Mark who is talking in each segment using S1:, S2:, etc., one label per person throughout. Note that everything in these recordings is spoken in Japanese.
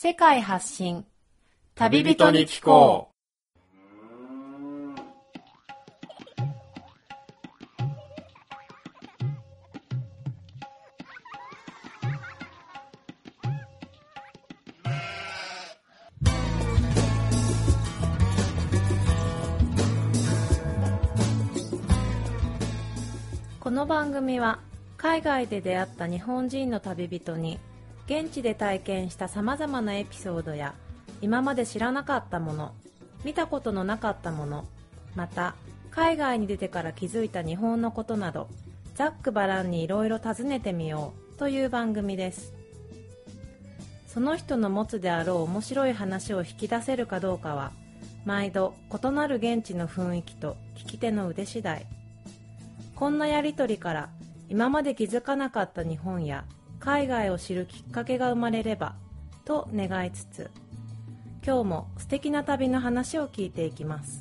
S1: 世界発信旅人に聞こう。この番組は海外で出会った日本人の旅人に現地で体験したさまざまなエピソードや今まで知らなかったもの、見たことのなかったもの、また海外に出てから気づいた日本のことなどざっくばらんにいろいろ尋ねてみようという番組です。その人の持つであろう面白い話を引き出せるかどうかは毎度異なる現地の雰囲気と聞き手の腕次第。こんなやりとりから今まで気づかなかった日本や海外を知るきっかけが生まれればと願いつつ、今日も素敵な旅の話を聞いていきます。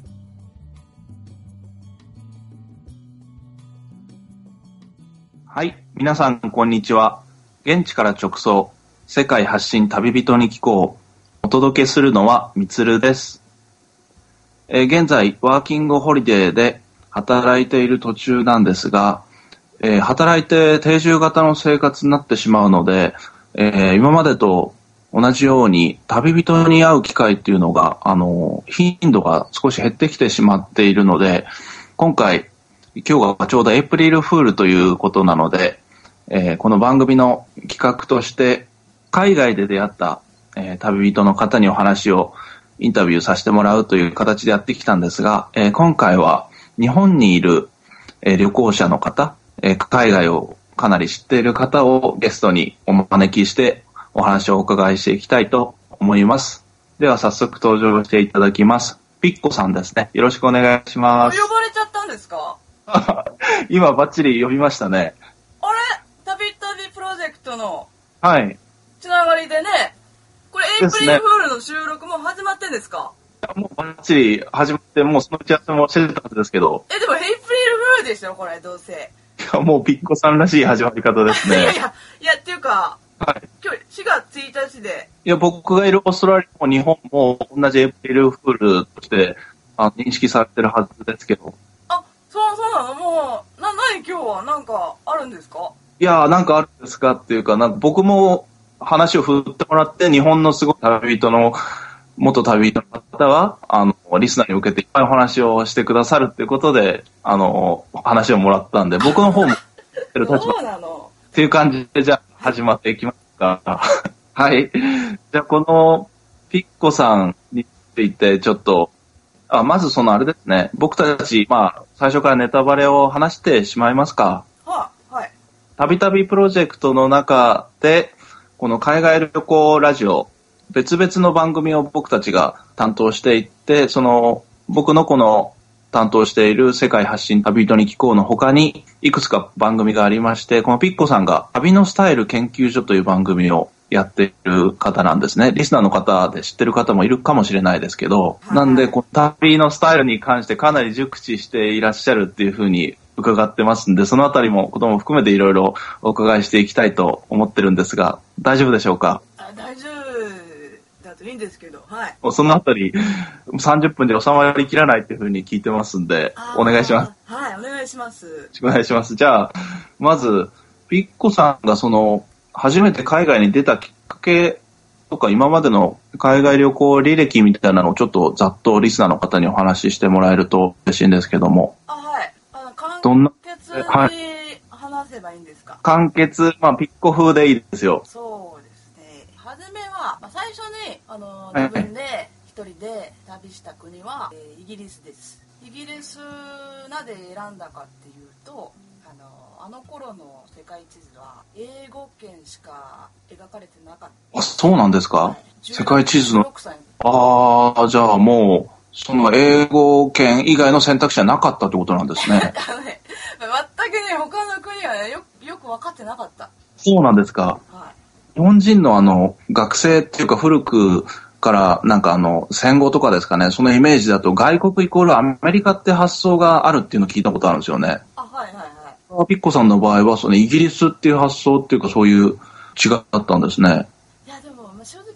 S2: はい、皆さんこんにちは。現地から直送、世界発信旅人に聞こう。お届けするのはみつるです。現在ワーキングホリデーで働いている途中なんですが、働いて定住型の生活になってしまうので、今までと同じように旅人に会う機会っていうのが、頻度が少し減ってきてしまっているので、今日がちょうどエイプリルフールということなので、この番組の企画として海外で出会った、旅人の方にお話をインタビューさせてもらうという形でやってきたんですが、今回は日本にいる、旅行者の方、海外をかなり知っている方をゲストにお招きしてお話をお伺いしていきたいと思います。では早速登場していただきます。ピッコさんですね。よろしくお願いします。
S3: 呼ばれちゃったんですか？
S2: 今バッチリ呼びましたね。
S3: あれ？旅プロジェクトのつながりでね、これエイプリルフールの収録も始まってんですか？
S2: もうバッチリ始まって、もうその打ち合わせもしてたはずですけど。
S3: でもエイプリルフールでしょこれ、どうせ。
S2: いや、もうピッコさんらしい始まり方ですね。
S3: いやっていうか、はい、今日4月1日で。
S2: いや、僕がいるオーストラリアも日本も同じエイプリルフールとして認識されてるはずですけど。
S3: あ、そうなの？もう、何今日はなんかあるんですか？
S2: いや、なんかあるんですかっていうか、なんか僕も話を振ってもらって、日本のすごい旅人の、元旅人の方は、リスナーに向けていっぱいお話をしてくださるっていうことで、話をもらったんで、僕の方も立場
S3: そうなの
S2: っていう感じで、じゃあ始まっていきますか。はい。じゃあこのピッコさんについてちょっと、まずあれですね、僕たち、最初からネタバレを話してしまいますか。
S3: はい。
S2: 旅プロジェクトの中で、この海外旅行ラジオ、別々の番組を僕たちが担当していって、僕のこの担当している世界発信旅人に聞こうの他にいくつか番組がありまして、このピッコさんが旅のスタイル研究所という番組をやっている方なんですね。リスナーの方で知ってる方もいるかもしれないですけど、なんでこの旅のスタイルに関してかなり熟知していらっしゃるっていうふうに伺ってますんで、そのあたりもことも含めていろいろお伺いしていきたいと思ってるんですが、大丈夫でしょうか？
S3: 大丈夫だといいんですけど、はい。
S2: そのあたり30分で収まりきらないっていうふうに聞いてますんで、お願いします。
S3: はい、お願いします。
S2: お願いします。じゃあ、まず、ピッコさんが初めて海外に出たきっかけとか、今までの海外旅行履歴みたいなのをちょっとざっとリスナーの方にお話ししてもらえると嬉しいんですけども。
S3: はい。簡潔に話せばいいんですか？
S2: 簡潔、ピッコ風でいいですよ。
S3: そうですね。はじめは、最初に、自分で一人で旅した国は、イギリスです。イギリスなぜ選んだかっていうと、あの頃の世界地図は英語圏しか描かれてなかった。
S2: あ、そうなんですか？はい、世界地図の。
S3: じ
S2: ゃあもう、その英語圏以外の選択肢はなかったってことなんですね。
S3: 全くね、他の国は、ね、よく分かってなかった。
S2: そうなんですか。はい、日本人の学生っていうか古くからなんか戦後とかですかね、そのイメージだと外国イコールアメリカって発想があるっていうのを聞いたことあるんですよね。ピッコさんの場合はそのイギリスっていう発想っていうかそういう違ったんですね。
S3: いやでも正直ね、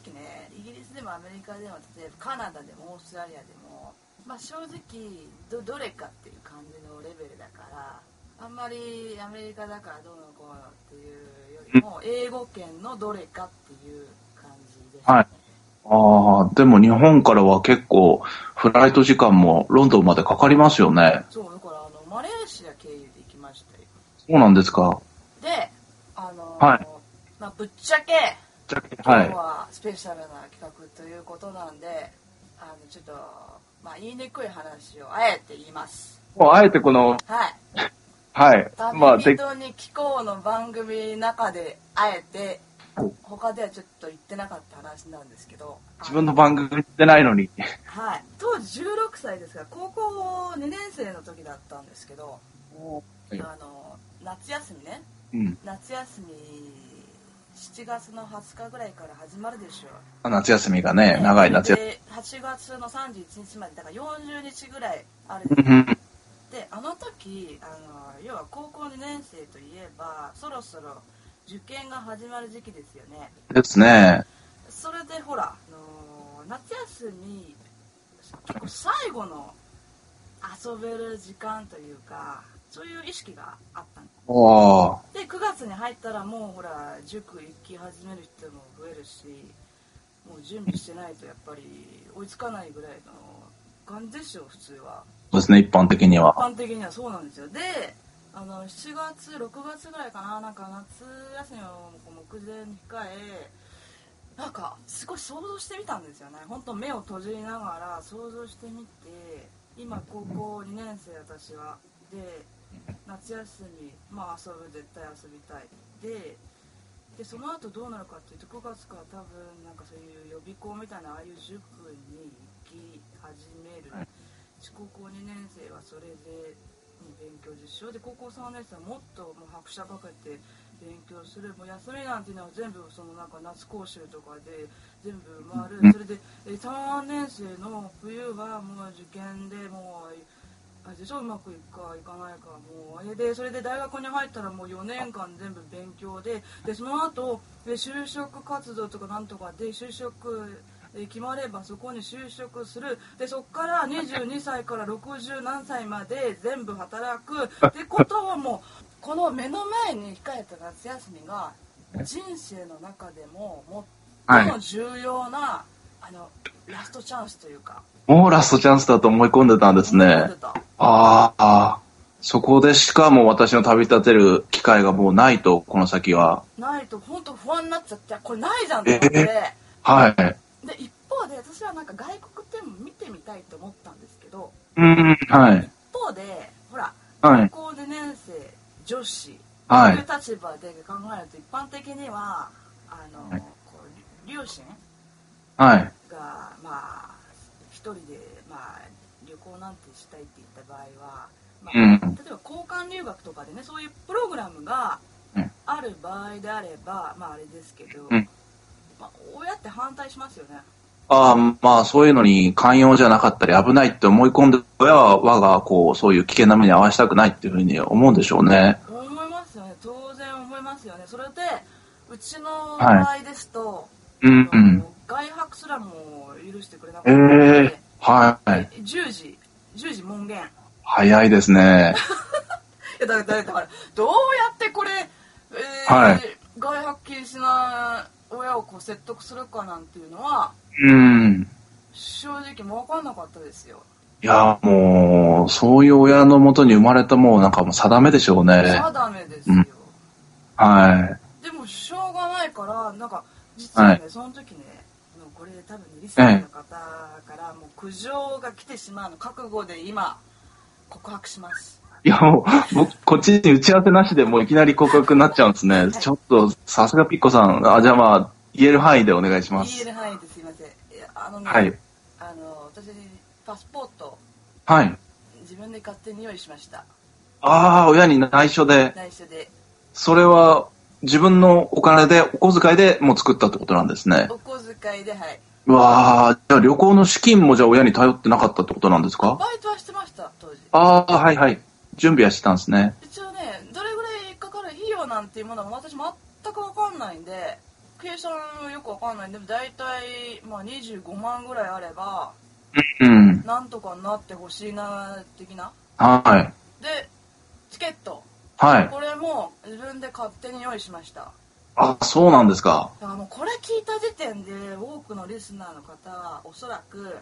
S3: ね、イギリスでもアメリカでも例えばカナダでもオーストラリアでも、まあ、正直 どれかっていう感じのレベルだから、あんまりアメリカだからどうのこうのっていうよりも英語圏のどれかっていう感じですね。
S2: はい。ああ、でも日本からは結構フライト時間もロンドンまでかかりますよね。
S3: そう、だからマレーシア経由で行きましたよ。
S2: そうなんですか。
S3: で、
S2: はい。
S3: まあ、ぶっちゃけ
S2: はい。
S3: 今日はスペシャルな企画ということなんで、ちょっと、まあ、言いにくい話をあえて言います。
S2: もうあえてこの、
S3: はい。
S2: はい。まあ、
S3: 旅人に聞こうの番組の中であえて、他ではちょっと言ってなかった話なんですけど、
S2: 自分の番組ってないのに。
S3: はい。当時16歳ですが、高校2年生の時だったんですけど、夏休みね、
S2: うん、
S3: 夏休み7月の20日ぐらいから始まるでしょう。
S2: 夏休みがね、長い夏休み。
S3: で、8月の31日まで、だから40日ぐらいあるで、あの時、要は高校2年生といえば、そろそろ受験が始まる時期ですよね。
S2: ですね。
S3: それでほら、夏休み、結構最後の遊べる時間というか、そういう意識があったんです。で、9月に入ったらもうほら、塾行き始める人も増えるし、もう準備してないとやっぱり追いつかないぐらいの感じでしょ、普通は。
S2: そうですね、一般的には。
S3: 一般的にはそうなんですよ。で、7月、6月ぐらいかな、なんか夏休みを目前に控え、なんかすごい想像してみたんですよね。本当目を閉じながら想像してみて、今高校2年生私は。で、夏休み、まあ遊ぶ、絶対遊びたい。で、その後どうなるかっていうと、9月から多分なんかそういう予備校みたいなああいう塾に行き始める。高校2年生はそれで勉強実証で、高校3年生はもっともう拍車かけて勉強する。もう休みなんていうのは全部そのなんか夏講習とかで全部回る。それで3年生の冬はもう受験でもうあれでしょ、うまくいくかいかないか、もうでそれで大学に入ったらもう4年間全部勉強で、その後就職活動とかなんとかで就職決まればそこに就職する。でそこから22歳から60何歳まで全部働くってことは、もうこの目の前に控えた夏休みが人生の中でも最も重要な、ラストチャンスというか、
S2: もうラストチャンスだと思い込んでたんですね。そこでしかも私の旅立てる機会がもうないと、この先は。
S3: ないと本当不安になっちゃって、これないじゃんと思って。
S2: はい。
S3: で一方で私はなんか外国展も見てみたいと思ったんですけど、
S2: はい。
S3: 一方でほら、高校2年生女子という立場で考えると、一般的にはこう両親が、まあ一人でまあ旅行なんてしたいって言った場合は、例えば交換留学とかでね、そういうプログラムがある場合であれば、まああれですけど、まあ、親って反対しますよね。
S2: まあそういうのに寛容じゃなかったり危ないって思い込んで、親は我がこうそういう危険な目に遭わしたくないっていうふうに思うんでしょうね。
S3: 思いますよね、当然思いますよね。それでうちの場合ですと、外泊すらも許してくれなかったので、10時門限。
S2: 早いですね。
S3: いやだからどうやってこれ、外泊禁止な親をこう説得するかなんていうのは、正直もう分かんなかったですよ。
S2: いやもうそういう親のもとに生まれた、もうなんかもう定めでしょうね。
S3: 定めですよ。でもしょうがないから、なんか実はね、その時ね、これ多分ね、リスナーの方からもう苦情が来てしまうの覚悟で今告白します。
S2: いやもう僕こっちに打ち合わせなしでもういきなり告白になっちゃうんですね。ちょっとさすがピッコさん。じゃあまあ言える範囲でお願いします。
S3: 言える範囲ですいません。私パスポート、自分で勝手に用意しました。
S2: 親に内緒で。それは自分のお金で、お小遣いでもう作ったってことなんですね。
S3: お小遣いで、はい。
S2: じゃあ旅行の資金もじゃあ親に頼ってなかったってことなんですか？
S3: バイトはしてました当時。
S2: 準備はしてたんですね。
S3: 一応ね、どれぐらいかかる費用なんていうものは私全く分かんないんで、 計算はよくわかんない。でも大体、まあ、25万ぐらいあれば、
S2: うん。
S3: なんとかなってほしいな、的な。
S2: はい。
S3: で、チケット。
S2: はい。
S3: これも自分で勝手に用意しました。
S2: あ、そうなんですか。
S3: だからもうこれ聞いた時点で多くのリスナーの方はおそらく、もうね、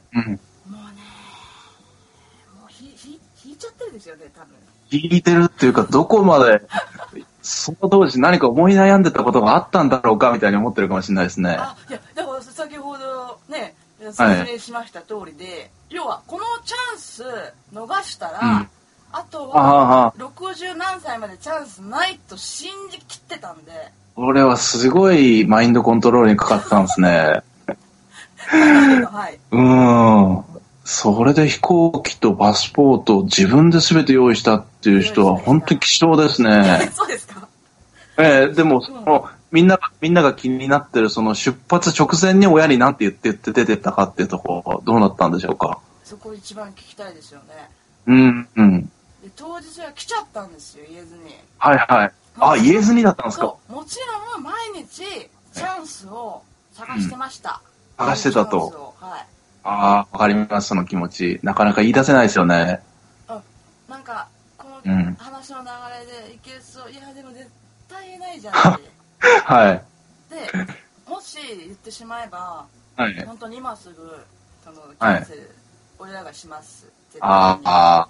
S3: もう引いちゃってるんですよね、多分。
S2: 聞いてるっていうか、どこまで、その当時何か思い悩んでたことがあったんだろうかみたいに思ってるかもしれないですね。
S3: あ、いや、だから先ほどね、説明しました通りで、要はこのチャンス逃したら、あとは60何歳までチャンスないと信じきってたんで。
S2: これはすごいマインドコントロールにかかったんですね。
S3: はい。
S2: それで飛行機とパスポートを自分で全て用意したっていう人は本当に希少ですね。
S3: そうですか。
S2: でもみんなが気になってるその出発直前に親に何て言って出てったかっていうところどうなったんでしょうか。
S3: そこ一番聞きたいですよね。で当日は来ちゃったんですよ、言えずに。
S2: はいはい。あ、言えずにだったんですか。
S3: もちろん毎日チャンスを探してました。
S2: 探してたと。
S3: はい。
S2: わかります、その気持ち。なかなか言い出せないですよね。
S3: なんかこの話の流れでいけそう。いやでも絶対言えないじゃんって。
S2: はい。
S3: で、もし言ってしまえば、本当に今すぐキャンセル、親がします。
S2: はい。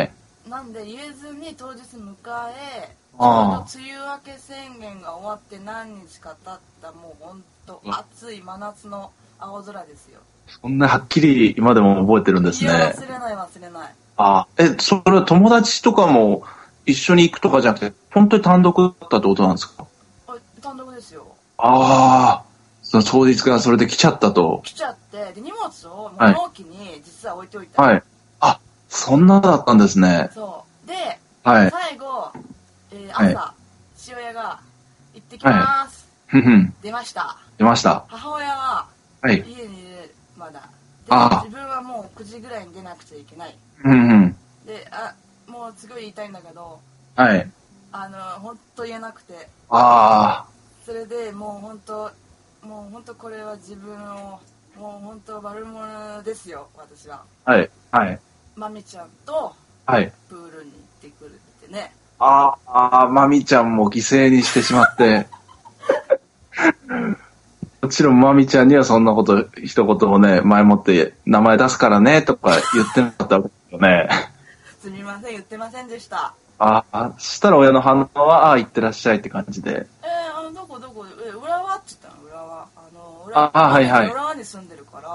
S3: なんで言えずに当日迎え、ちょうど梅雨明け宣言が終わって何日か経ったもう本当暑い真夏の青空ですよ。
S2: そんなはっきり今でも覚えてるんですね。
S3: いや、忘れない。
S2: それは友達とかも一緒に行くとかじゃなくて、本当に単独だったってことなんですか？
S3: 単独ですよ。
S2: その当日からそれで来ちゃったと。
S3: 来ちゃって、で荷物を物置に実は置いておいた。
S2: はい。そんなだったんですね。
S3: そう。で、
S2: 最
S3: 後、朝、父親が行ってきます。出ました。母親は家にいる、まだ。で、自分はもう9時ぐらいに出なくちゃいけない。で、もうすごい言いたいんだけど、本当言えなくて。それでもう本当これは自分を、もう本当悪者ですよ、私は。まみちゃんとプールに行ってくるってね。
S2: まみちゃんも犠牲にしてしまって。もちろんまみちゃんにはそんなこと一言もね、前もって名前出すからねとか言ってなかったわけですよね。
S3: すみません、言ってませんでした。
S2: そしたら親の反応は行ってらっしゃいって感じで。
S3: どこ浦和って言ったの？浦和。浦和に住んでるから。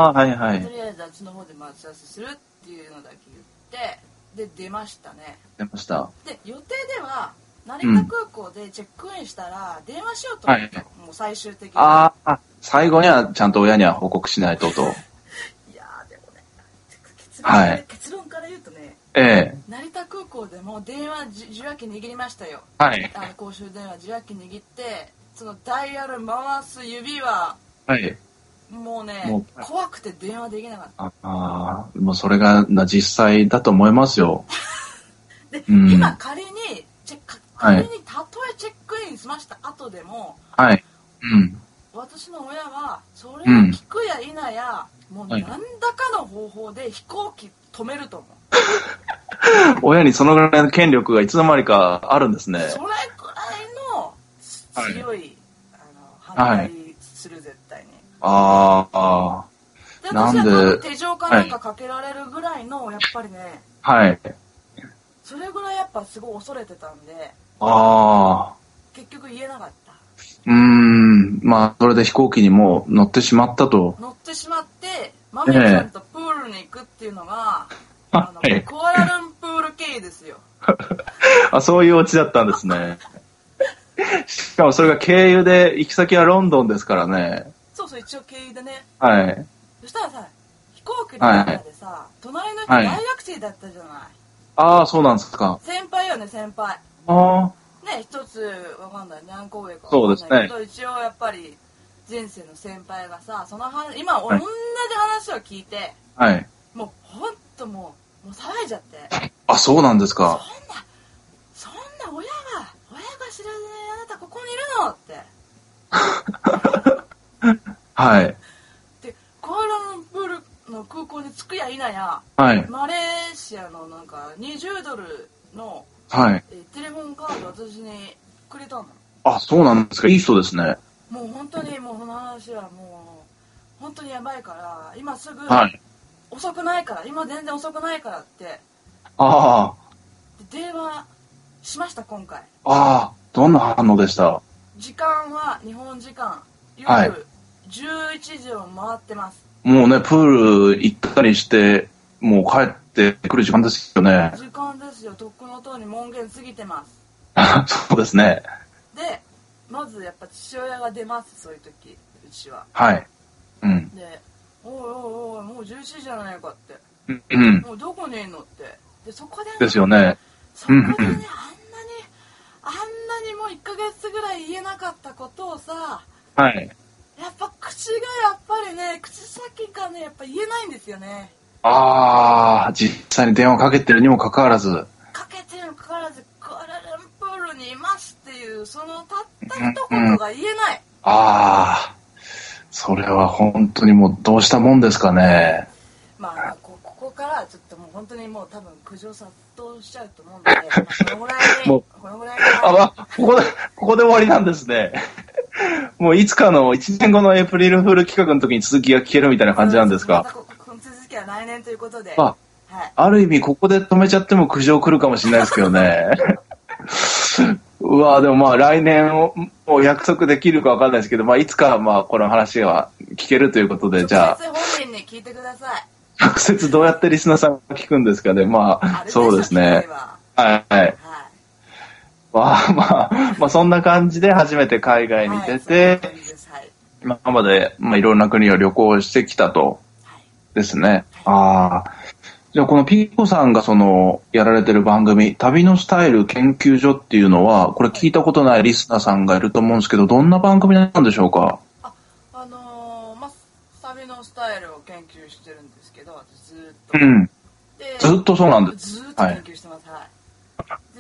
S3: とりあえずあっちの方で待ち合わせするっていうのだけ言って、で出ましたね。
S2: 出ました。
S3: で予定では成田空港でチェックインしたら電話しようと思った、もう最終的に。
S2: 最後にはちゃんと親には報告しないとと。
S3: いやでもね、結論から言うとね、成田空港でも電話受話器握りましたよ。公衆電話受話器握って、そのダイヤル回す指は、もうね、怖くて電話できなかった。
S2: もうそれが実際だと思いますよ。
S3: で、今仮にたとえチェックインしました後でも、私の親はそれを聞くや否や、もう何らかの方法で飛行機止めると思う。
S2: 親にそのぐらいの権力がいつの間にかあるんですね。
S3: それくらいの強い、反対する、絶対に。私は多分手錠かなんかかけられるぐらいの、やっぱりね、それぐらいやっぱすごい恐れてたんで、結局言えなかった。
S2: それで飛行機にもう乗ってしまったと。
S3: 乗ってしまって、マミちゃんとプールに行くっていうのが、クアラルンプール経由ですよ。
S2: そういうオチだったんですね。しかもそれが経由で、行き先はロンドンですからね。
S3: そう、一応経由でね。そしたらさ、飛行機の中でさ、隣の人大学生だったじゃない。
S2: そうなんですか。
S3: 先輩よね、先輩。ね、一つわかんない、何個上かわかんないけど、一応やっぱり人生の先輩がさ、今同じ話を聞いて、もうほんともう騒いじゃって。
S2: そうなんですか。
S3: そんな親が知らずにあなたここにいるのって。
S2: はい。
S3: で、クアラルンプールの空港に着くや否や、
S2: はい。
S3: マレーシアのなんか20ドルの、
S2: はい。
S3: テレフォンカード私にくれたの。
S2: あ、そうなんですか。いい人ですね。
S3: もう本当にもうこの話はもう本当にやばいから、今すぐ、
S2: はい。
S3: 遅くないから、今全然遅くないからって、
S2: ああ。
S3: 電話しました今回。
S2: ああ、どんな反応でした？
S3: 時間は日本時間
S2: はい。
S3: 夜11時を回ってます。
S2: もうね、プール行ったりして、もう帰ってくる時間ですよね。
S3: 時間ですよ。とっくのとうに門限過ぎてます。
S2: そうですね。
S3: で、まずやっぱ父親が出ます、そういう時、うちは。
S2: はい。うん。
S3: で、おいおいおい、もう11時じゃないかって。
S2: うん。
S3: もうどこにいんのって。で、そこでね、
S2: ですよね。
S3: そこでね、
S2: うん。
S3: あんなにもう1ヶ月ぐらい言えなかったことをさ、
S2: はい。
S3: やっぱ口がやっぱりね、口先がね、やっぱ言えないんですよね。
S2: ああ、実際に電話かけてるにもかかわらず。
S3: かけてるにもかかわらず、クアラルンプールにいますっていう、そのたった一
S2: うん。
S3: 言が言えない。
S2: ああ、それは本当にもうどうしたもんですかね。
S3: まあ、ここからちょっともう本当にもう多分苦情殺到しちゃうと思うんで、このぐらいで、
S2: もう、
S3: このぐらい
S2: あ、まあ、ここで終わりなんですね。もういつかの1年後のエイプリルフール企画の時に続きが聞けるみたいな感じなんですか？
S3: またこの続きは来年ということで。
S2: あ、
S3: はい。
S2: ある意味ここで止めちゃっても苦情来るかもしれないですけどね。うわでもまあ来年を約束できるかわかんないですけど、まあいつかまあこの話は聞けるということで、じゃあ、
S3: 直接本人に聞いてください。
S2: 直接どうやってリスナーさんが聞くんですかね。まあ、そうですね。はい。はい。まあ、そんな感じで初めて海外に出て、今まで、まあ、いろんな国を旅行してきたと。ですね。ああ。じゃあこのピーコさんがやられてる番組、旅のスタイル研究所っていうのは、これ聞いたことないリスナーさんがいると思うんですけど、どんな番組なんでしょうか？
S3: まあ、旅のスタイルを研究してるんですけど、ずっと。
S2: うん。ずっとそうなんです。
S3: ずっと研究してます。はい。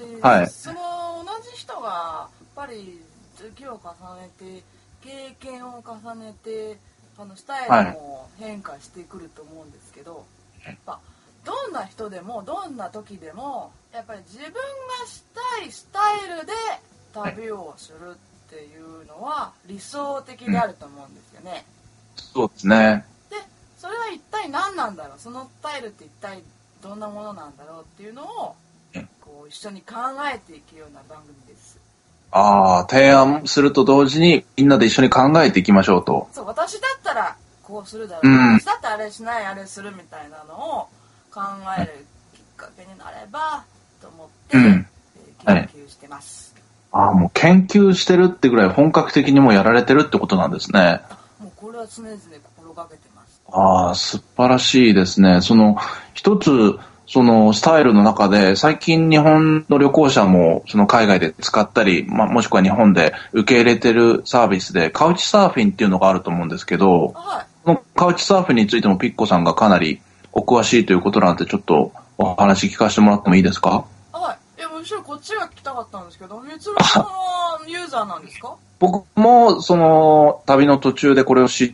S3: で、
S2: はい。
S3: その同じ人が、やっぱり、時を重ねて、経験を重ねて、スタイルも変化してくると思うんですけど、やっぱどんな人でもどんな時でもやっぱり自分がしたいスタイルで旅をするっていうのは理想的であると思うんですよね。
S2: そうですね。
S3: で、それは一体何なんだろう、そのスタイルって一体どんなものなんだろうっていうのをこう一緒に考えていくような番組です。
S2: ああ、提案すると同時にみんなで一緒に考えていきましょうと。
S3: そう、私だったらこうするだろう、私だったらあれしないあれするみたいなのを考えるきっかけになればと思って、研究してます。
S2: ああ、もう研究してるってぐらい本格的にもやられてるってことなんですね。
S3: もうこれは常々心がけてます。
S2: ああ、素晴らしいですね。一つ、スタイルの中で、最近日本の旅行者も、海外で使ったり、まあ、もしくは日本で受け入れてるサービスで、カウチサーフィンっていうのがあると思うんですけど、
S3: はい。
S2: このカウチサーフィンについてもピッコさんがかなりお詳しいということなんで、ちょっとお話聞かせてもらってもいいですか？
S3: はい。むしろこっちが聞きたかったんですけど、みつるさんはユーザーなんですか？僕
S2: も、旅の途中でこれを知って、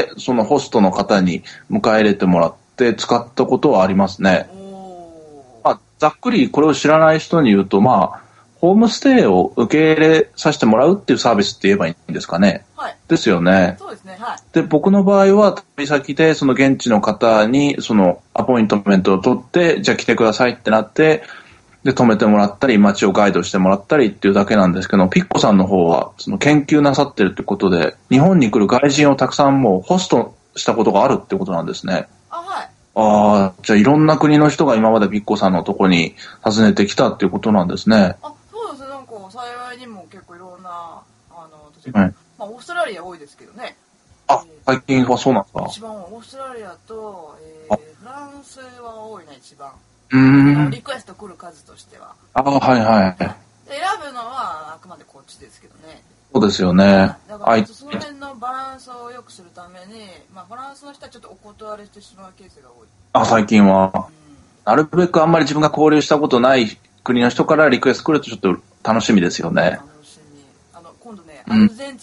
S2: ホストの方に迎え入れてもらって使ったことはありますね。まあ、ざっくりこれを知らない人に言うと、まあ、ホームステイを受け入れさせてもらうっていうサービスって言えばいいんですかね。
S3: はい。
S2: ですよね。
S3: そうですね。はい。
S2: で、僕の場合は旅先で現地の方にアポイントメントを取って、じゃあ来てくださいってなって、で、泊めてもらったり、街をガイドしてもらったりっていうだけなんですけど、ピッコさんの方は、研究なさってるってことで、日本に来る外人をたくさんもうホストしたことがあるってことなんですね。
S3: はい。
S2: ああ、じゃあいろんな国の人が今までピッコさんのとこに訪ねてきたっていうことなんですね。
S3: そうですね。なんか幸いにも結構いろんな、例えば、まあ、オーストラリア多いですけどね。
S2: 最近はそうなんですか？
S3: 一番オーストラリアと、フランスは多いな、一番。リクエスト来る数としては。
S2: はいはい。
S3: 選ぶのはあくまでこっちですけどね。
S2: そうですよね。
S3: だからその辺のバランスを良くするために、まあ、フランスの人はちょっとお断りしてしまうケースが多い。
S2: 最近は。なるべくあんまり自分が交流したことない国の人からリクエスト来るとちょっと楽しみですよね。
S3: 楽しみ。今度ね、アルゼンチンの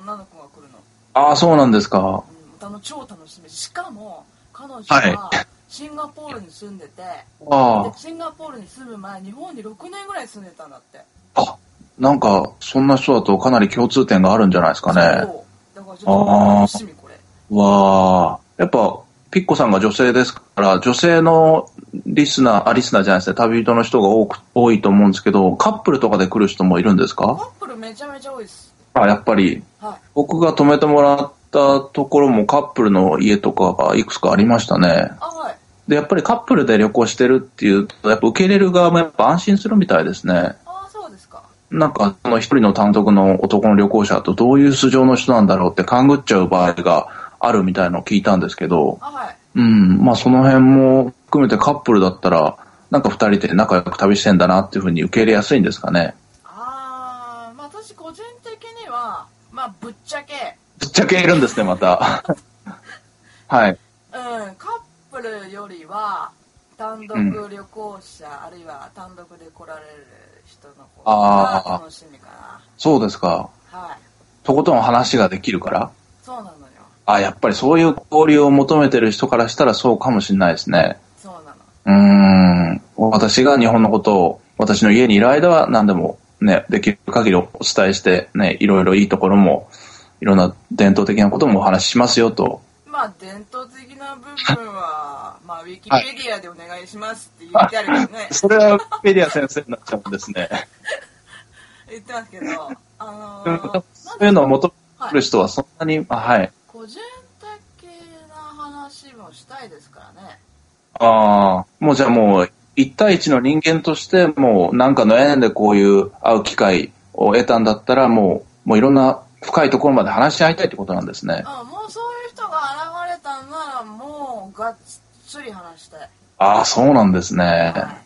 S3: 女の子が来るの。
S2: ああ、そうなんですか。
S3: 超楽しみ。しかも彼女
S2: はい
S3: はシンガポールに住んでて、
S2: あ
S3: でシンガポールに住む前日本に6年ぐらい住んでたんだって。
S2: あ、なんかそんな人だとかなり共通点があるんじゃないですかね。
S3: そうだからちょっと楽しみこれ。
S2: わあ、やっぱピッコさんが女性ですから女性のリスナーじゃないですね、旅人の人が多いと思うんですけど、カップルとかで来る人もいるんですか？
S3: カップルめちゃめちゃ多いです。
S2: あ、やっぱり、はい、僕が泊めてもらったところもカップルの家とかがいくつかありましたね。
S3: あ、はい。
S2: で、やっぱりカップルで旅行してるっていうと、やっぱ受け入れる側もやっぱ安心するみたいですね。
S3: あ、そうですか。
S2: なんか、その一人の単独の男の旅行者とどういう素性の人なんだろうって勘ぐっちゃう場合があるみたいのを聞いたんですけど、
S3: あ、はい。
S2: うん、まあその辺も含めてカップルだったら、なんか二人で仲良く旅してんだなっていうふうに受け入れやすいんですかね。
S3: ああ、まあ私個人的には、まあぶっちゃけ
S2: いるんですね、また。はい。うん、
S3: カップルよりは、単独旅行者、あるいは単独で来られる人の方が楽しみかな。
S2: そうですか。はい。とことん話ができるから？
S3: そうなのよ。
S2: あ、やっぱりそういう交流を求めてる人からしたらそうかもしれないですね。
S3: そうなの。
S2: 私が日本のことを、私の家にいる間は何でもね、できる限りお伝えしてね、いろいろいいところも、いろんな伝統的なこともお話ししますよと。
S3: まあ伝統的な部分は、まあウィキペディアでお願いしますって言ってあるけどね。
S2: それはウィキペディア先生になっちゃうんですね。
S3: 言ってますけど、
S2: そういうのを求める人はそんなに、はい。
S3: 個人的な話もしたいですからね。
S2: ああ、もうじゃあもう、一対一の人間として、もうなんかの縁でこういう会う機会を得たんだったら、もういろんな深いところまで話し合いたいってことなんですね。
S3: もうそういう人が現れたんなら、もうがっつり話したい。
S2: ああ、そうなんですね。
S3: はい、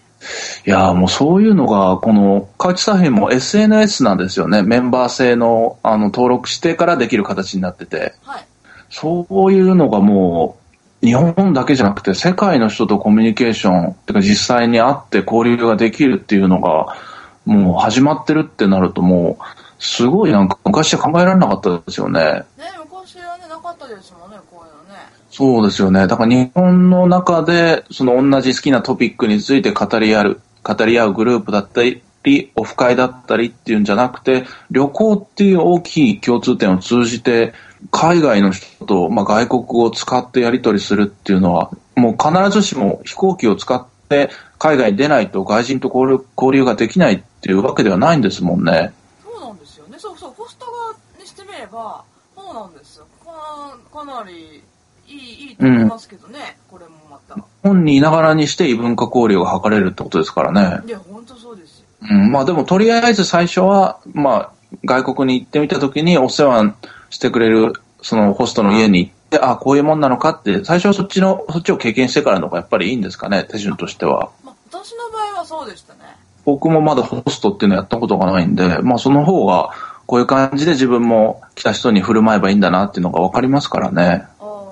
S2: いやもうそういうのが、このカウチサーフィンも SNS なんですよね。メンバー制の、登録してからできる形になってて。
S3: はい、
S2: そういうのがもう、日本だけじゃなくて世界の人とコミュニケーションってか実際に会って交流ができるっていうのがもう始まってるってなると、もうすごいなんか昔は考えられなかったですよね。
S3: ね、昔はね、なかったですもんね、こういうのね。
S2: そうですよね。だから日本の中でその同じ好きなトピックについて語り合うグループだったり、オフ会だったりっていうんじゃなくて、旅行っていう大きい共通点を通じて海外の人と、外国語を使ってやり取りするっていうのは、もう必ずしも飛行機を使って海外に出ないと外人と交流ができないっていうわけではないんですもんね。
S3: そうなんですよね。そうそう、ホスト側にしてみればそうなんですよ。かなりいいと思いますけどね、これもまた。日
S2: 本にいながらにして異文化交流が図れるってことですからね。
S3: いや、本当そうですよ。
S2: でもとりあえず最初は、外国に行ってみたときにお世話してくれるそのホストの家に行って、こういうもんなのかって、最初はそっちを経験してからの方がやっぱりいいんですかね、手順としては。
S3: 私の場合はそうでしたね。
S2: 僕もまだホストっていうのやったことがないんで、その方がこういう感じで自分も来た人に振る舞えばいいんだなっていうのが分かりますからね。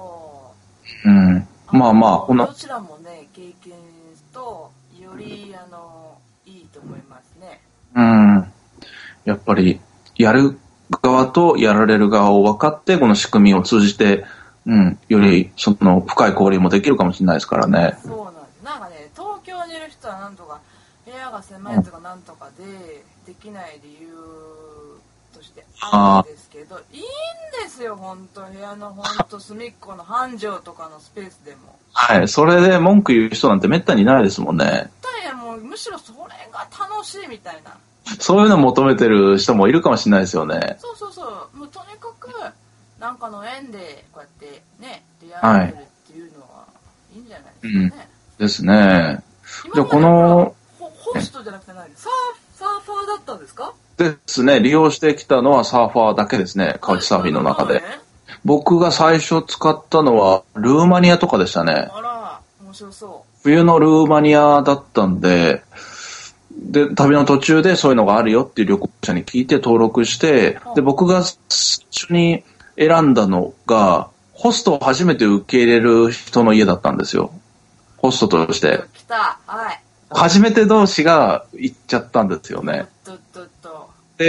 S3: どちらもね、経験とよりいいと思いますね。
S2: やっぱりやる側とやられる側を分かって、この仕組みを通じて、よりその深い交流もできるかもしれないですからね。
S3: そうなんです。なんかね、東京にいる人はなんとか部屋が狭いとかなんとかでできない理由としてあるんですけど、いいんですよ、本当部屋の本当隅っこの半畳とかのスペースでも。
S2: はい、それで文句言う人なんてめったにいないですもんね。
S3: もうむしろそれが楽しいみたいな。
S2: そういうのを求めてる人もいるかもしれないですよね。
S3: そう。もうとにかくなんかの縁でこうやってね出会えるっていうのはいいんじゃないですかね。
S2: ですね。
S3: じゃあこのホストじゃなくて何？サーファーだったんですか？
S2: ですね。利用してきたのはサーファーだけですね。カウチサーフィンの中で。僕が最初使ったのはルーマニアとかでしたね。
S3: あら、面白そう。
S2: 冬のルーマニアだったんで、旅の途中でそういうのがあるよっていう旅行者に聞いて登録して、で、僕が最初に選んだのが、ホストを初めて受け入れる人の家だったんですよ。ホストとして。
S3: 来た。はい。
S2: 初めて同士が行っちゃったんですよね。で、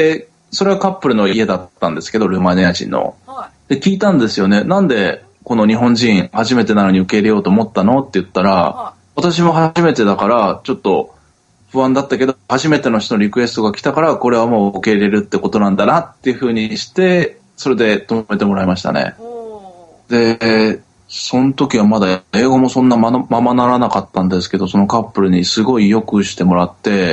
S2: それはカップルの家だったんですけど、ルーマニア人の。
S3: はい。
S2: で、聞いたんですよね。なんで、この日本人初めてなのに受け入れようと思ったのって言ったら、
S3: はい。
S2: 私も初めてだから、ちょっと不安だったけど、初めての人のリクエストが来たから、これはもう受け入れるってことなんだなっていう風にして、それで止めてもらいましたね。で、その時はまだ英語もそんなままならなかったんですけど、そのカップルにすごいよくしてもらって、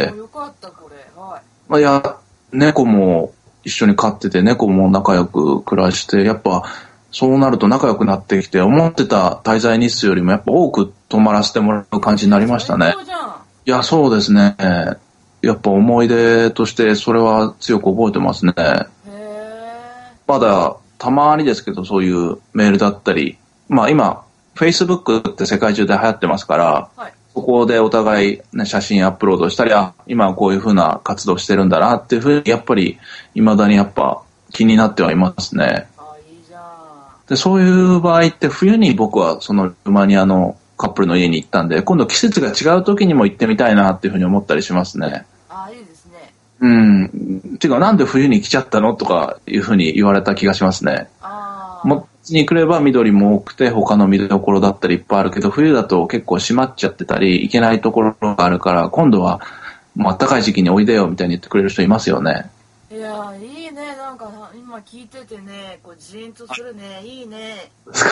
S3: よかったこれ。はい。
S2: まあ、いや、猫も一緒に飼ってて、猫も仲良く暮らして、やっぱそうなると仲良くなってきて、思ってた滞在日数よりもやっぱ多く泊まらせてもらう感じになりましたね。いや、そうですね。やっぱ思い出としてそれは強く覚えてますね。まだたまにですけど、そういうメールだったり、まあ今 Facebook って世界中で流行ってますから、
S3: はい、
S2: そこでお互い、ね、写真アップロードしたり、今はこういう風な活動してるんだなっていう風にやっぱり未だにやっぱ気になってはいますね。
S3: いいじゃん。
S2: で、そういう場合って冬に僕はそのルーマニアのカップルの家に行ったんで、今度季節が違う時にも行ってみたいなっていう風に思ったりしますね。
S3: いいですね。
S2: ていうか、なんで冬に来ちゃったのとかいう風に言われた気がしますね。もっちに来れば緑も多くて他の見どころだったりいっぱいあるけど、冬だと結構閉まっちゃってたり行けないところがあるから、今度はもう暖かい時期においでよみたいに言ってくれる人いますよね。
S3: いやいいね。なんか今聞いててね、こうジーンとするね。いいね。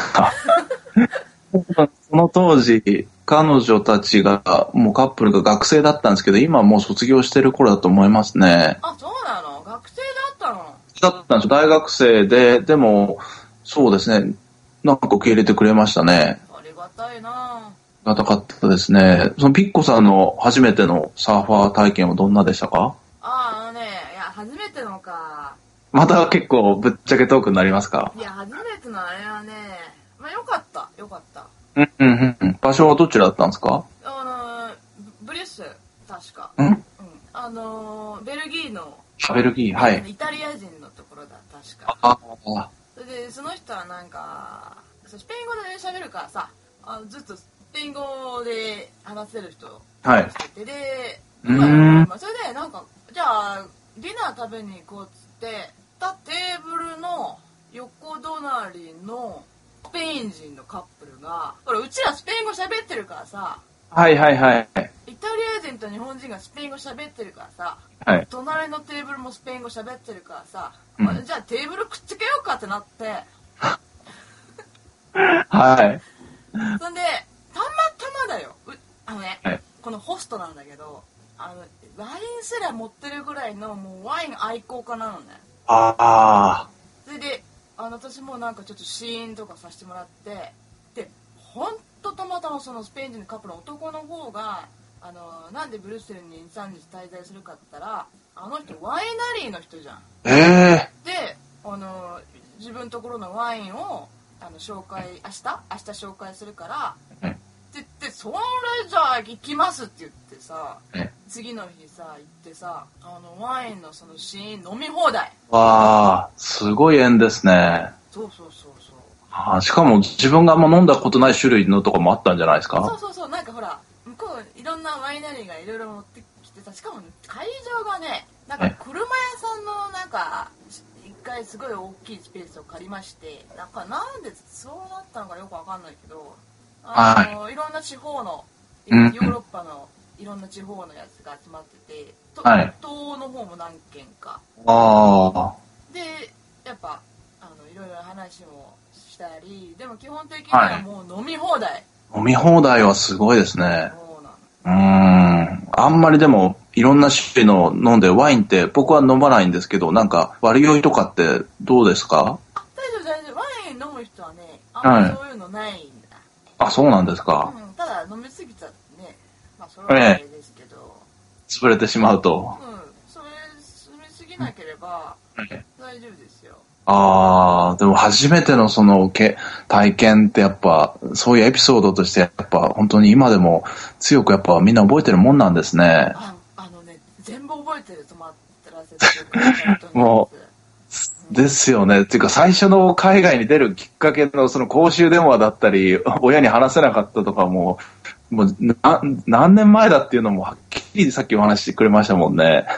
S2: その当時彼女たちがもうカップルが学生だったんですけど、今もう卒業してる頃だと思いますね。
S3: そうなの？学生だったの？
S2: だったんですよ。大学生で、でもそうですね、なんか受け入れてくれましたね。
S3: ありがたいな。
S2: ありがたかったですね。そのピッコさんの初めてのサーファー体験はどんなでしたか？
S3: いや初めてのか。
S2: また結構ぶっちゃけトークになりますか？
S3: いや初めてのあれはね、まあよかった。
S2: 場所はどちらだったんですか？
S3: ブリュッセル確か。
S2: ベ
S3: ルギーの。
S2: ベルギー、はい。
S3: イタリア人のところだ確か。それでその人はなんかスペイン語で喋るからさ、ずっとスペイン語で話せる人してて、で、それでなんかじゃあディナー食べに行こうっつってたテーブルの横隣のスペイン人のカップルが、ほらうちらスペイン語喋ってるからさ、イタリア人と日本人がスペイン語喋ってるからさ、隣のテーブルもスペイン語喋ってるからさ、じゃあテーブルくっつけようかってなってそんでたまたまだよ、このホストなんだけど、ワインすら持ってるぐらいのもうワイン愛好家なのね。それで私もなんかちょっと試飲とかさせてもらって、でほんとたまたまそのスペイン人のカップルの男の方がなんでブルッセルに 2,3 日滞在するかって言ったら、あの人ワイナリーの人じゃん。で自分のところのワインを紹介明日紹介するからって言って、それじゃあ行きますって言ってさ、次の日さ行ってさ、ワインのその試飲飲み放題。
S2: わー、すごい縁ですね。
S3: そう
S2: しかも自分があんま飲んだことない種類のとかもあったんじゃないですか？
S3: そうなんかほら向こういろんなワイナリーがいろいろ持ってきてさ、しかも、会場がね、なんか車屋さんのなんか一回すごい大きいスペースを借りまして、なんでそうなったのかよくわかんないけど、いろんな地方のヨーロッパのいろんな地方のやつが集まってて、東欧の方も何軒かで、やっぱいろいろ話もしたり、でも基本的にはもう飲み放題。
S2: 飲み放題はすごいですね。あんまりでもいろんな種類の飲んで、ワインって僕は飲まないんですけど、なんか割り酔いとかってどうですか？
S3: 大丈夫。ワイン飲む人はね、あんまりそういうのないんだ。
S2: そうなんですか。
S3: ただ飲みすぎちゃってね、まあそれはあれですけど、
S2: 潰れてしまうと。
S3: それ飲みすぎなければ大丈夫ですよ。
S2: でも初めてのその体験ってやっぱそういうエピソードとしてやっぱ本当に今でも強くやっぱみんな覚えてるもんなんですね。
S3: 全部覚えてる。泊まってらせて
S2: もうですよね。っていうか最初の海外に出るきっかけのその公衆電話だったり、親に話せなかったとかもう何年前だっていうのもはっきりさっきお話してくれましたもんね。
S3: い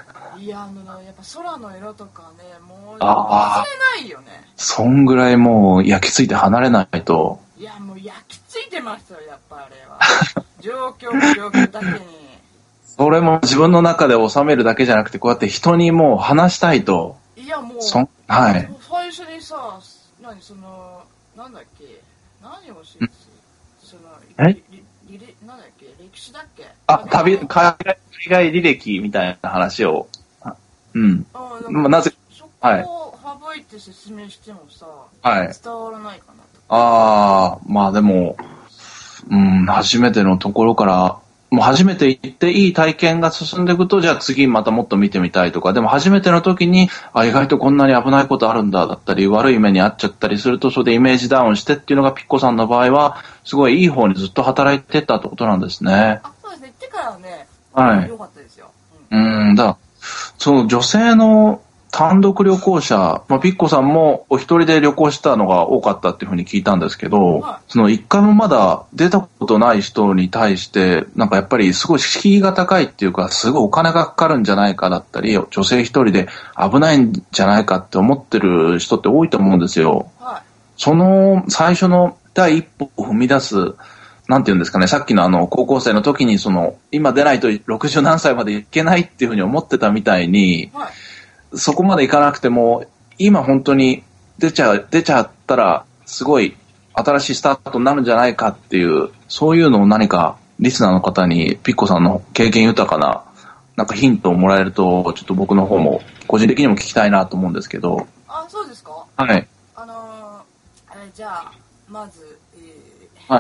S3: いや、やっぱ空の色とかね、もう忘れないよね。
S2: そんぐらいもう焼き付いて離れないと。
S3: いや、もう焼き付いてますよ、やっぱあれは。状況だけに。
S2: それも自分の中で収めるだけじゃなくて、こうやって人にもう話したいと。
S3: いや、もう、
S2: はい。
S3: 最初にさ、なんだっけ、何を教えてなんだっけ、歴史だっけ。
S2: 海外履歴みたいな話を。うん。なぜ、
S3: はい。そこを省いて説明してもさ、
S2: はい。
S3: 伝わらないかなと。
S2: ああ、まあでも、初めてのところから、もう初めて行っていい体験が進んでいくと、じゃあ次またもっと見てみたいとか、でも初めての時に、意外とこんなに危ないことあるんだ、だったり、悪い目に遭っちゃったりすると、それでイメージダウンしてっていうのがピッコさんの場合は、すごいいい方にずっと働いてったってことなんですね。
S3: そうですね。行ってからはね、
S2: はい。
S3: 良かったですよ。
S2: その女性の単独旅行者、ピッコさんもお一人で旅行したのが多かったっていうふうに聞いたんですけど、はい、その一回もまだ出たことない人に対して、なんかやっぱりすごい敷居が高いっていうか、すごいお金がかかるんじゃないかだったり、女性一人で危ないんじゃないかって思ってる人って多いと思うんですよ。はい、その最初の第一歩を踏み出す、なんていうんですかね、さっきの高校生の時に今出ないと60何歳までいけないっていうふうに思ってたみたいに、はい、そこまでいかなくても、今本当に出ちゃったら、すごい新しいスタートになるんじゃないかっていう、そういうのを何かリスナーの方にピッコさんの経験豊かな、なんかヒントをもらえると、ちょっと僕の方も個人的にも聞きたいなと思うんですけど。
S3: あ、そうですか？
S2: はい。
S3: じゃあ、まず、
S2: はい。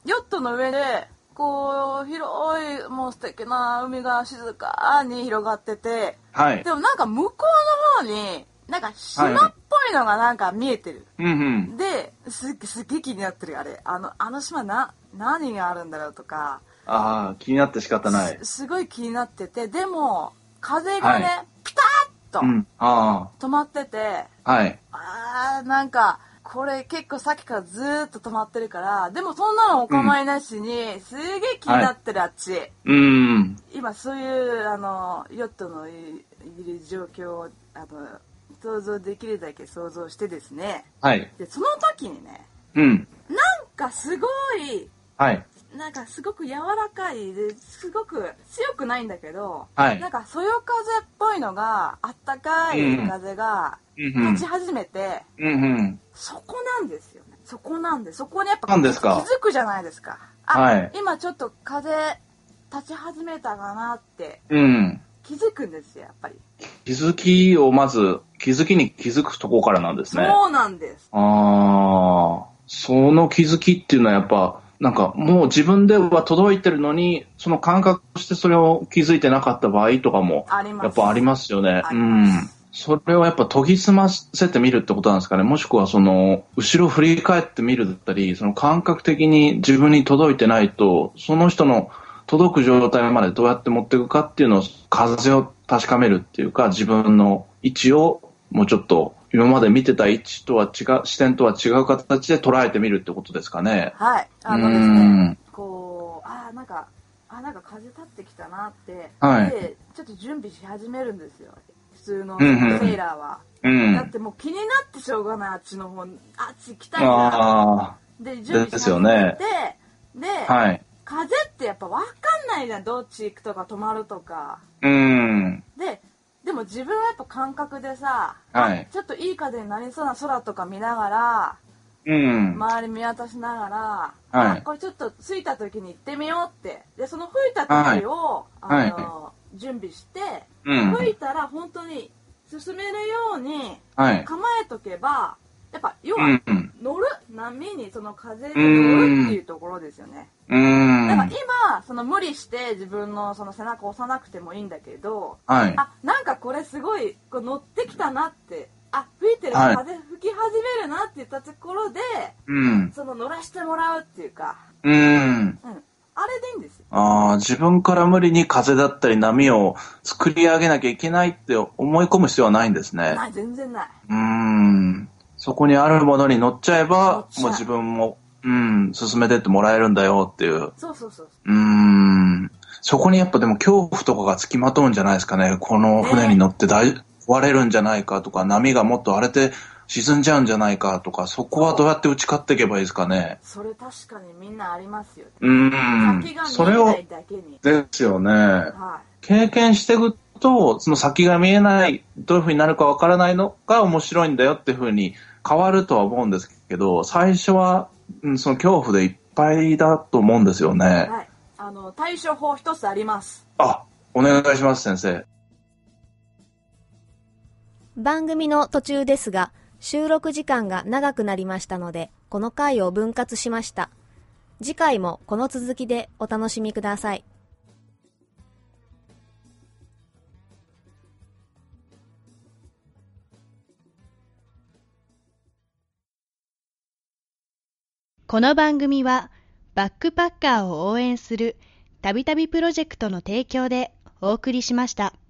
S3: ヨットの上で、こう、広い、もう素敵な海が静かに広がってて、はい。でもなんか向こうの方に、なんか島っぽいのがなんか見えてる。はい、うんうん。で、すげえ気になってる、あれ。あの島何があるんだろうとか。
S2: ああ、気になって仕方ない。
S3: すごい気になってて、でも、風がね、はい、ピタッと、止まってて、はい。なんか、これ結構さっきからずーっと止まってるから、でもそんなのお構いなしに、すげえ気になってる、あっち。今そういう、ヨットのいる状況を、想像できるだけ想像してですね。はい。で、その時にね、なんかすごい、はい。なんかすごく柔らかいですごく強くないんだけど、はい、なんかそよ風っぽいのがあったかい風が立ち始めて、そこなんですよね。そこなんでそこにやっぱ気づくじゃないですか。はい、今ちょっと風立ち始めたかなって、気づくんですよやっぱり。
S2: 気づきに気づくとこからなんですね。
S3: そうなんです。
S2: その気づきっていうのはやっぱなんかもう自分では届いてるのに、その感覚としてそれを気づいてなかった場合とかも、やっぱありますよね。それをやっぱ研ぎ澄ませてみるってことなんですかね。もしくは後ろ振り返ってみるだったり、その感覚的に自分に届いてないと、その人の届く状態までどうやって持っていくかっていうのを、風を確かめるっていうか、自分の位置をもうちょっと、今まで見てた位置とは違う、視点とは違う形で捉えてみるってことですかね。
S3: はい。ですね、こう、なんか風立ってきたなって、はい、で、ちょっと準備し始めるんですよ。普通のセーラーは。だってもう気になってしょうがない、あっちの方、あっち行きたいな。で、準備し始めて、で、はい、風ってやっぱ分かんないじゃん、どっち行くとか止まるとか。でも自分はやっぱ感覚でさ、はい、ちょっといい風になりそうな空とか見ながら、周り見渡しながら、はい、これちょっと着いた時に行ってみようって。で、その吹いた時を、準備して、吹いたら本当に進めるように構えとけば、やっぱ要は乗る、波にその風に乗るっていうところですよね。だから今無理して自分のその背中を押さなくてもいいんだけど、はい、なんかこれすごいこう乗ってきたなって、吹いてる風吹き始めるなって言ったところで、その乗らせてもらうっていうか、あれでいいんですよ。
S2: 自分から無理に風だったり波を作り上げなきゃいけないって思い込む必要はないんですね。
S3: ない、全然ない。
S2: そこにあるものに乗っちゃえば、もう自分も、進めてってもらえるんだよっていう。
S3: そう。
S2: そこにやっぱでも恐怖とかがつきまとうんじゃないですかね。この船に乗って割れるんじゃないかとか、波がもっと荒れて沈んじゃうんじゃないかとか、そこはどうやって打ち勝っていけばいいですかね。
S3: それ確かにみんなありますよ。
S2: 先
S3: が見えないだけに。
S2: ですよね。経験していくと、その先が見えない、どういう風になるかわからないのが面白いんだよっていう風に変わるとは思うんですけど、最初は、その恐怖でいっぱいだと思うんですよね。はい。
S3: 対処法一つあります。
S2: お願いします、先生。
S4: 番組の途中ですが、収録時間が長くなりましたので、この回を分割しました。次回もこの続きでお楽しみください。
S5: この番組はバックパッカーを応援するたびたびプロジェクトの提供でお送りしました。